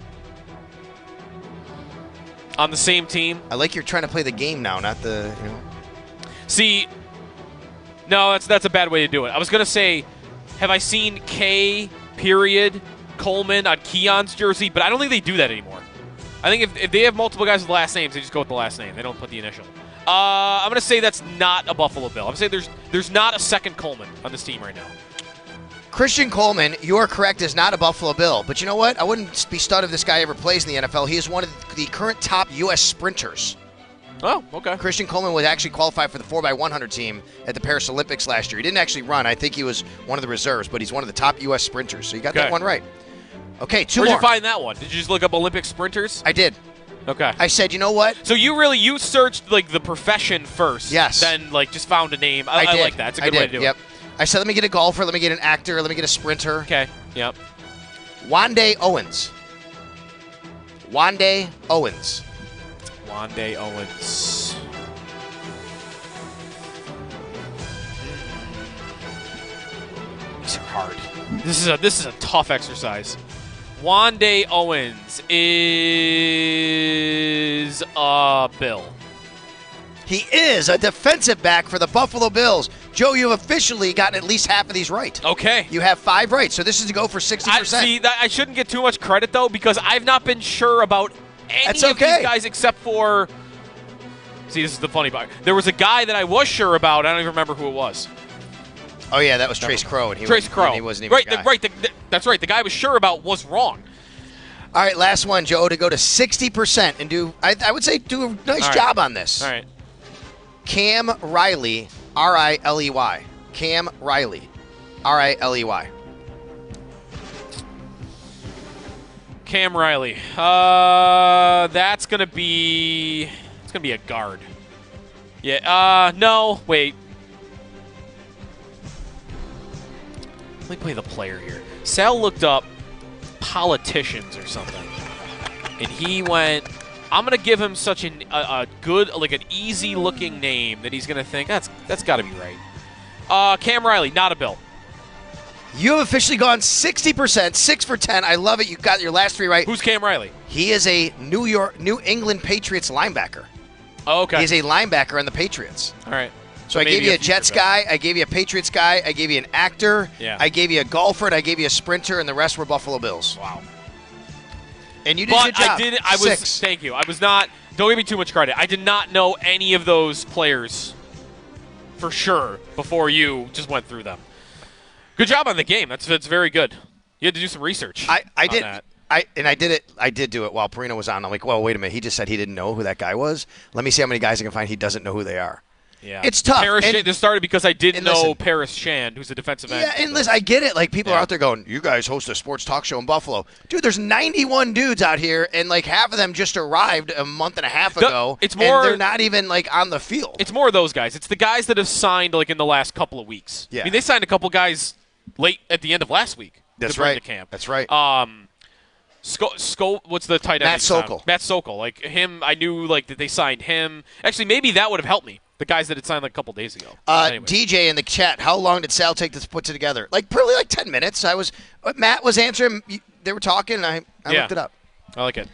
on the same team. I like you're trying to play the game now, not the, you know. See, no, that's that's a bad way to do it. I was going to say, have I seen K period Coleman on Keon's jersey? But I don't think they do that anymore. I think if, if they have multiple guys with last names, they just go with the last name. They don't put the initial. Uh, I'm going to say that's not a Buffalo Bill. I'm going to say there's there's not a second Coleman on this team right now. Christian Coleman, you are correct, is not a Buffalo Bill. But you know what? I wouldn't be stunned if this guy ever plays in the N F L. He is one of the current top U S sprinters. Oh, okay. Christian Coleman would actually qualify for the four by one hundred team at the Paris Olympics last year. He didn't actually run. I think he was one of the reserves, but he's one of the top U S sprinters. So you got Okay. that one right. Okay, two Where'd more. you find that one? Did you just look up Olympic sprinters? I did. Okay. I said, you know what? So you really you searched like the profession first. Yes. Then like just found a name. I, I, I did. like that. It's a I good way did. to do Yep. it. I said, let me get a golfer, let me get an actor, let me get a sprinter. Okay. Yep. Wande Owens. Wande Owens. Wande Owens. These are hard. This is a this is a tough exercise. Wande Owens is a Bill. He is a defensive back for the Buffalo Bills. Joe, you have officially gotten at least half of these right. Okay. You have five right, so this is to go for sixty percent. I, see, that, I shouldn't get too much credit, though, because I've not been sure about any That's of okay. these guys except for... See, this is the funny part. There was a guy that I was sure about. I don't even remember who it was. Oh, yeah, that was Trace Crow. And he Trace was, Crow. and he wasn't even right, a guy. the, right. The, the, that's right. The guy I was sure about was wrong. All right, last one, Joe, to go to sixty percent and do, I, I would say, do a nice All right. job on this. All right. Cam Riley, R I L E Y. Cam Riley, R I L E Y. Cam Riley. Uh, that's gonna be. It's gonna be a guard. Yeah. Uh, no. Wait. Let me play the player here. Sal looked up politicians or something, and he went. I'm gonna give him such an, a, a good, like an easy-looking name that he's gonna think that's that's got to be right. Uh, Cam Riley, not a Bill. You have officially gone sixty percent, six for ten. I love it. You got your last three right. Who's Cam Riley? He is a New York, New England Patriots linebacker. Oh, okay. He's a linebacker on the Patriots. All right. So, I maybe gave you a future Jets Bill. guy, I gave you a Patriots guy, I gave you an actor, Yeah. I gave you a golfer, and I gave you a sprinter, and the rest were Buffalo Bills. Wow. And you did a But good job. I did. I was. Six. Thank you. I was not. Don't give me too much credit. I did not know any of those players for sure before you just went through them. Good job on the game. That's that's very good. You had to do some research. I, I on did. that. I and I did it. I did do it while Perino was on. I'm like, well, wait a minute. He just said he didn't know who that guy was. Let me see how many guys I can find he doesn't know who they are. Yeah. It's tough. Paris And- Shand, this started because I didn't and know listen- Paris Shand, who's a defensive end. Yeah, and listen, I get it. Like, people Yeah. are out there going, you guys host a sports talk show in Buffalo. Dude, there's ninety-one dudes out here, and, like, half of them just arrived a month and a half The- ago. it's more- and they're not even, like, on the field. It's more of those guys. It's the guys that have signed, like, in the last couple of weeks. Yeah. I mean, they signed a couple guys late at the end of last week. That's to bring right. To camp. That's right. Um, Sko- Sko- what's the tight end? Matt he's on? Sokol. Matt Sokol. Like, him, I knew, like, that they signed him. Actually, maybe that would have helped me. The guys that had signed, like, a couple days ago. Uh, Anyway. D J in the chat, how long did Sal take to put it together? Like, probably like ten minutes. I was, uh, Matt was answering. They were talking, and I, I Yeah. looked it up. I like it.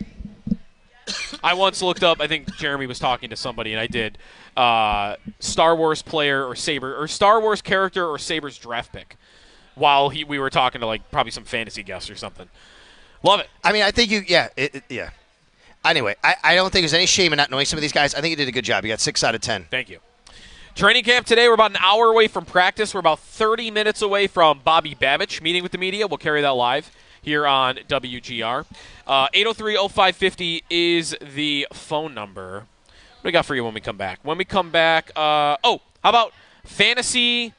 I once looked up, I think Jeremy was talking to somebody, and I did, uh, Star Wars player or Saber, or Star Wars character or Saber's draft pick, while he we were talking to, like, probably some fantasy guests or something. Love it. I mean, I think you, yeah, it, it, yeah. Anyway, I, I don't think there's any shame in not knowing some of these guys. I think you did a good job. You got six out of ten. Thank you. Training camp today, we're about an hour away from practice. We're about thirty minutes away from Bobby Babich meeting with the media. We'll carry that live here on W G R. Uh, eight oh three oh five fifty is the phone number. What do we got for you when we come back? When we come back, uh, oh, how about fantasy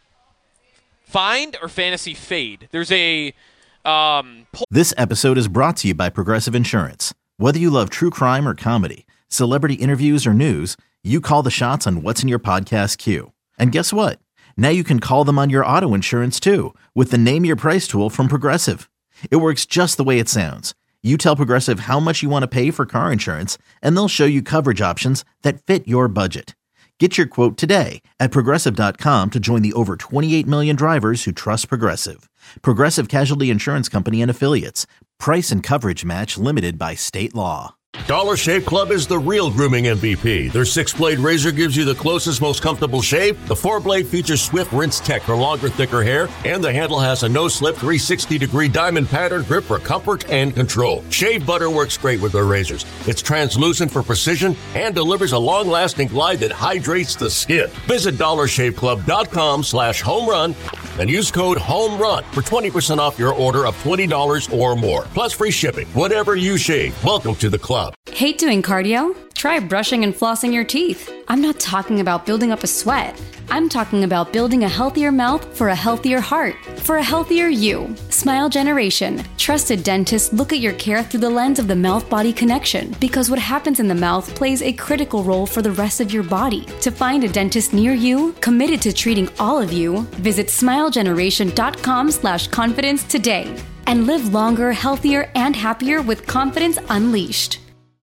find or fantasy fade? There's a... Um, poll- This episode is brought to you by Progressive Insurance. Whether you love true crime or comedy, celebrity interviews or news, you call the shots on what's in your podcast queue. And guess what? Now you can call them on your auto insurance too with the Name Your Price tool from Progressive. It works just the way it sounds. You tell Progressive how much you want to pay for car insurance, and they'll show you coverage options that fit your budget. Get your quote today at Progressive dot com to join the over twenty-eight million drivers who trust Progressive. Progressive Casualty Insurance Company and Affiliates. Price and coverage match limited by state law. Dollar Shave Club is the real grooming M V P. Their six-blade razor gives you the closest, most comfortable shave. The four-blade features Swift Rinse Tech for longer, thicker hair, and the handle has a no-slip three hundred sixty degree diamond pattern grip for comfort and control. Shave butter works great with their razors. It's translucent for precision and delivers a long-lasting glide that hydrates the skin. Visit dollar shave club dot com slash home run and use code HOMERUN for twenty percent off your order of twenty dollars or more. Plus free shipping. Whatever you shave, welcome to the club. Hate doing cardio? Try brushing and flossing your teeth. I'm not talking about building up a sweat. I'm talking about building a healthier mouth for a healthier heart, for a healthier you. Smile Generation. Trusted dentists look at your care through the lens of the mouth-body connection, because what happens in the mouth plays a critical role for the rest of your body. To find a dentist near you, committed to treating all of you, visit smile generation dot com slash confidence today. And live longer, healthier, and happier with confidence unleashed.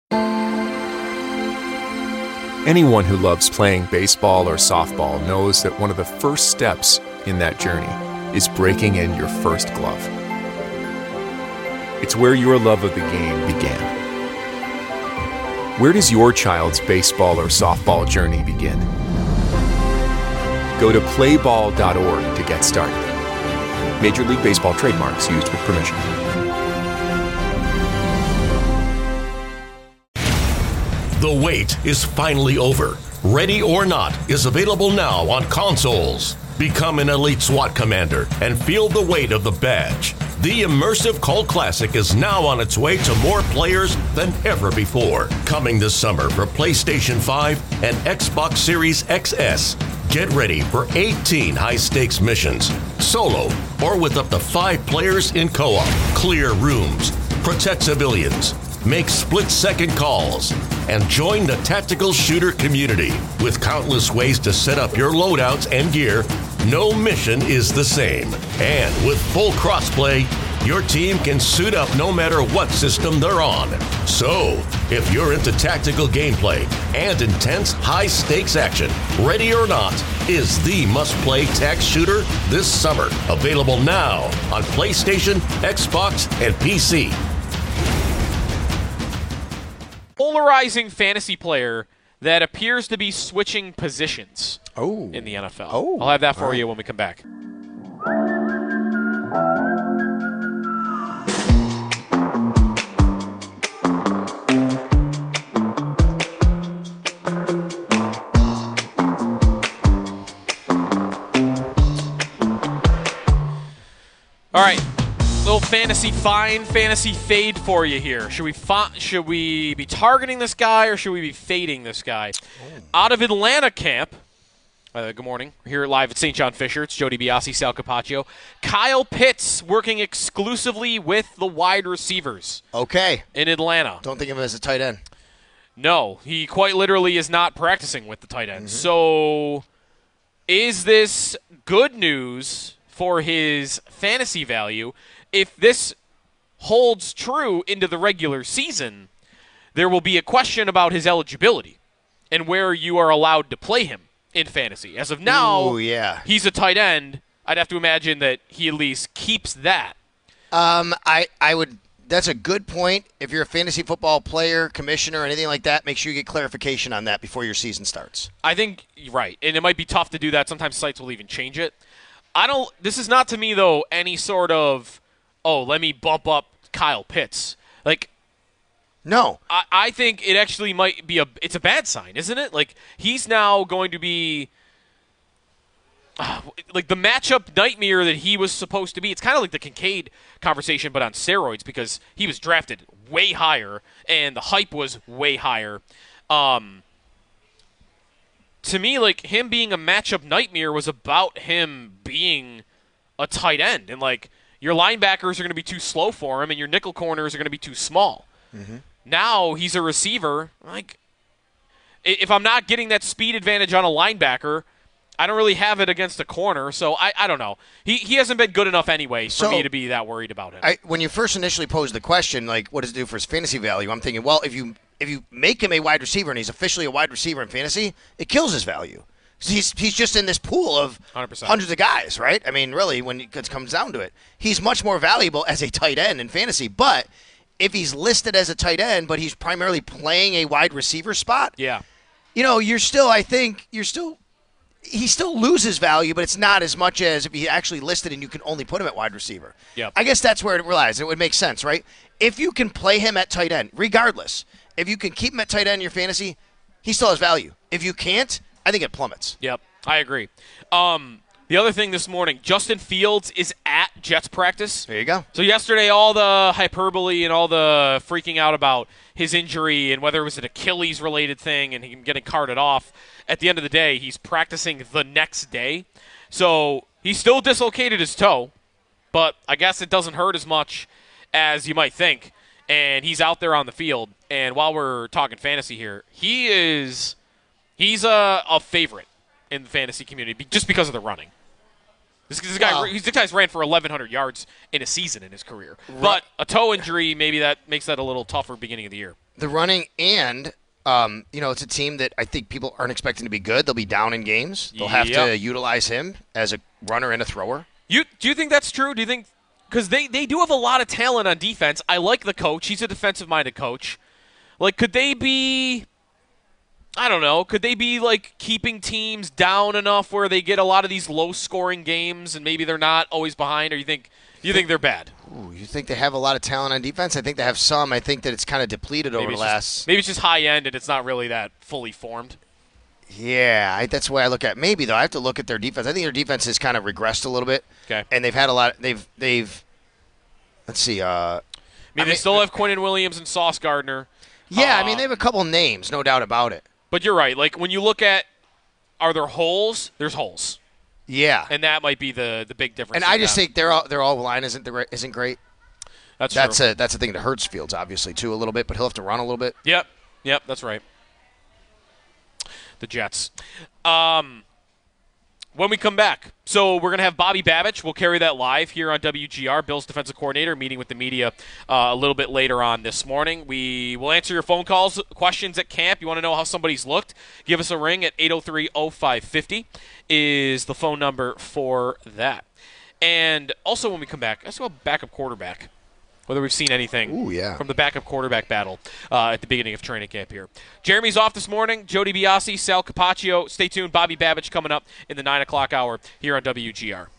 Anyone who loves playing baseball or softball knows that one of the first steps in that journey is breaking in your first glove. It's where your love of the game began. Where does your child's baseball or softball journey begin? Go to play ball dot org to get started. Major League Baseball trademarks used with permission. The wait is finally over. Ready or Not is available now on consoles. Become an elite SWAT commander and feel the weight of the badge. The immersive cult classic is now on its way to more players than ever before. Coming this summer for PlayStation five and Xbox Series X S. Get ready for eighteen high-stakes missions, solo or with up to five players in co-op. Clear rooms, protect civilians, make split-second calls, and join the tactical shooter community. With countless ways to set up your loadouts and gear, no mission is the same. And with full crossplay, your team can suit up no matter what system they're on. So, if you're into tactical gameplay and intense high-stakes action, Ready or Not is the must-play tac shooter this summer. Available now on PlayStation, Xbox, and P C. Polarizing fantasy player that appears to be switching positions oh. in the N F L. Oh. I'll have that for All right. you when we come back. All right. Little fantasy find, fantasy fade for you here. Should we fa- should we be targeting this guy or should we be fading this guy? Oh. Out of Atlanta camp, Uh, good morning. We're here live at Saint John Fisher. It's Joe DiBiase, Sal Capaccio. Kyle Pitts working exclusively with the wide receivers. Okay. In Atlanta. Don't think of him as a tight end. No, he quite literally is not practicing with the tight end. Mm-hmm. So is this good news for his fantasy value? If this holds true into the regular season, there will be a question about his eligibility and where you are allowed to play him in fantasy. As of now, Ooh, yeah. he's a tight end. I'd have to imagine that he at least keeps that. Um, I, I would. That's a good point. If you're a fantasy football player, commissioner, anything like that, make sure you get clarification on that before your season starts. I think you're right, and it might be tough to do that. Sometimes sites will even change it. I don't. This is not to me though any sort of, oh, let me bump up Kyle Pitts. Like, no, I, I think it actually might be a. It's a bad sign, isn't it? Like he's now going to be, uh, like the matchup nightmare that he was supposed to be. It's kind of like the Kincaid conversation, but on steroids because he was drafted way higher and the hype was way higher. Um, to me, like him being a matchup nightmare was about him being a tight end, and like your linebackers are going to be too slow for him, and your nickel corners are going to be too small. Mm-hmm. Now he's a receiver. Like, if I'm not getting that speed advantage on a linebacker, I don't really have it against a corner. So I, I don't know. He he hasn't been good enough anyway for so, me to be that worried about him. I, when you first initially posed the question, like, what does it do for his fantasy value? I'm thinking, well, if you if you make him a wide receiver and he's officially a wide receiver in fantasy, it kills his value. He's he's just in this pool of one hundred percent hundreds of guys, right? I mean, really, when it comes down to it, he's much more valuable as a tight end in fantasy, but if he's listed as a tight end, but he's primarily playing a wide receiver spot, yeah, you know, you're still, I think, you're still, he still loses value, but it's not as much as if he actually listed and you can only put him at wide receiver. Yep. I guess that's where it relies. It would make sense, right? If you can play him at tight end, regardless, if you can keep him at tight end in your fantasy, he still has value. If you can't, I think it plummets. Yep, I agree. Um, The other thing this morning, Justin Fields is at Jets practice. There you go. So yesterday, all the hyperbole and all the freaking out about his injury and whether it was an Achilles-related thing and him getting carted off, at the end of the day, he's practicing the next day. So he still dislocated his toe, but I guess it doesn't hurt as much as you might think. And he's out there on the field. And while we're talking fantasy here, he is he's a, a favorite in the fantasy community just because of the running. This, this guy, wow. This guy's ran for eleven hundred yards in a season in his career. Right. But a toe injury, maybe that makes that a little tougher beginning of the year. The running and, um, you know, it's a team that I think people aren't expecting to be good. They'll be down in games. They'll have yep. to utilize him as a runner and a thrower. You Do you think that's true? Do you think – because they, they do have a lot of talent on defense. I like the coach. He's a defensive-minded coach. Like, could they be – I don't know. Could they be, like, keeping teams down enough where they get a lot of these low-scoring games and maybe they're not always behind, or you think you think they're bad? Ooh, you think they have a lot of talent on defense? I think they have some. I think that it's kind of depleted maybe over the just, last – Maybe it's just high-end and it's not really that fully formed. Yeah, I, that's the way I look at it. Maybe, though. I have to look at their defense. I think their defense has kind of regressed a little bit. Okay. And they've had a lot – they've – let's see. Uh, I mean, I they mean, still have Quinnen Williams and Sauce Gardner. Yeah, uh, I mean, they have a couple names, no doubt about it. But you're right. Like, when you look at, are there holes? There's holes. Yeah. And that might be the, the big difference. And I just them. think their their all line isn't the, isn't great. That's that's true. a that's a thing that hurts Fields obviously too a little bit, but he'll have to run a little bit. Yep. Yep, that's right. The Jets. Um When we come back, so we're going to have Bobby Babich. We'll carry that live here on W G R, Bills defensive coordinator, meeting with the media uh, a little bit later on this morning. We will answer your phone calls, questions at camp. You want to know how somebody's looked? Give us a ring at eight oh three oh five five oh is the phone number for that. And also when we come back, let's go backup quarterback. Whether we've seen anything Ooh, yeah. from the backup quarterback battle uh, at the beginning of training camp here. Jeremy's off this morning. Joe DiBiase, Sal Capaccio. Stay tuned. Bobby Babich coming up in the nine o'clock hour here on W G R.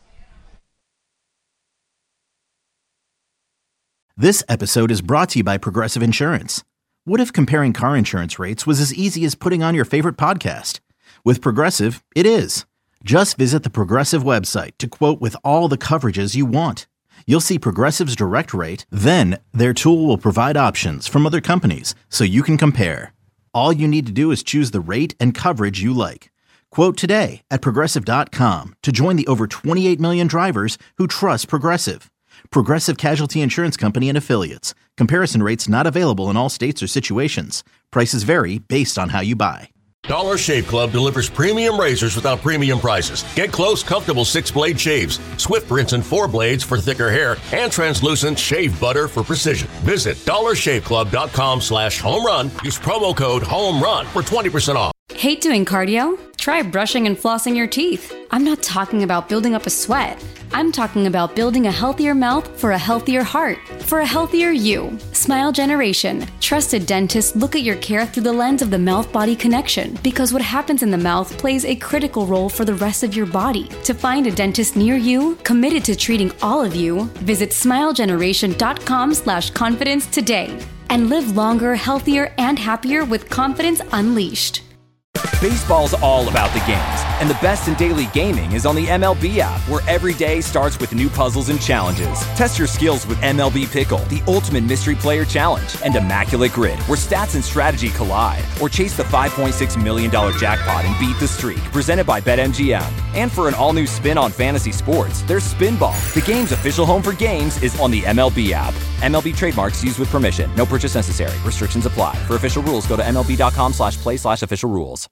This episode is brought to you by Progressive Insurance. What if comparing car insurance rates was as easy as putting on your favorite podcast? With Progressive, it is. Just visit the Progressive website to quote with all the coverages you want. You'll see Progressive's direct rate, then their tool will provide options from other companies so you can compare. All you need to do is choose the rate and coverage you like. Quote today at Progressive dot com to join the over twenty-eight million drivers who trust Progressive. Progressive Casualty Insurance Company and Affiliates. Comparison rates not available in all states or situations. Prices vary based on how you buy. Dollar Shave Club delivers premium razors without premium prices. Get close, comfortable six-blade shaves, Swift rinse and four blades for thicker hair, and translucent shave butter for precision. Visit dollar shave club dot com slash home run. Use promo code HOMERUN for twenty percent off. Hate doing cardio? Try brushing and flossing your teeth. I'm not talking about building up a sweat. I'm talking about building a healthier mouth for a healthier heart, for a healthier you. Smile Generation. Trusted dentists look at your care through the lens of the mouth-body connection, because what happens in the mouth plays a critical role for the rest of your body. To find a dentist near you, committed to treating all of you, visit smile generation dot com slash confidence today. And live longer, healthier, and happier with confidence unleashed. Baseball's all about the games, and the best in daily gaming is on the M L B app, where every day starts with new puzzles and challenges. Test your skills with M L B Pickle, the ultimate mystery player challenge, and Immaculate Grid, where stats and strategy collide. Or chase the five point six million dollars jackpot and beat the streak, presented by BetMGM. And for an all-new spin on fantasy sports, there's Spinball. The game's official home for games is on the M L B app. M L B trademarks used with permission. No purchase necessary. Restrictions apply. For official rules, go to M L B dot com slash play slash official rules.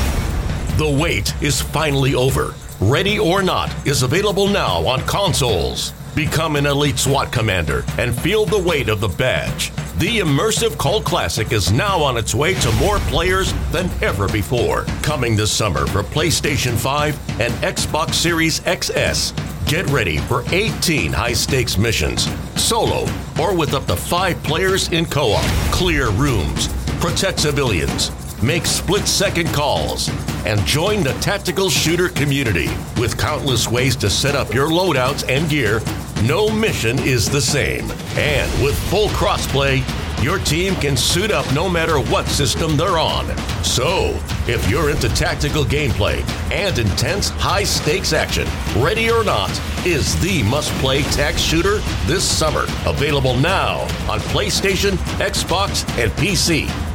The wait is finally over. Ready or Not is available now on consoles. Become an elite SWAT commander and feel the weight of the badge. The immersive cult classic is now on its way to more players than ever before. Coming this summer for PlayStation five and Xbox Series X S. Get ready for eighteen high-stakes missions, solo or with up to five players in co-op. Clear rooms, protect civilians, make split-second calls, and join the tactical shooter community. With countless ways to set up your loadouts and gear, no mission is the same. And with full crossplay, your team can suit up no matter what system they're on. So, if you're into tactical gameplay and intense high-stakes action, Ready or Not is the must-play tac shooter this summer. Available now on PlayStation, Xbox, and P C.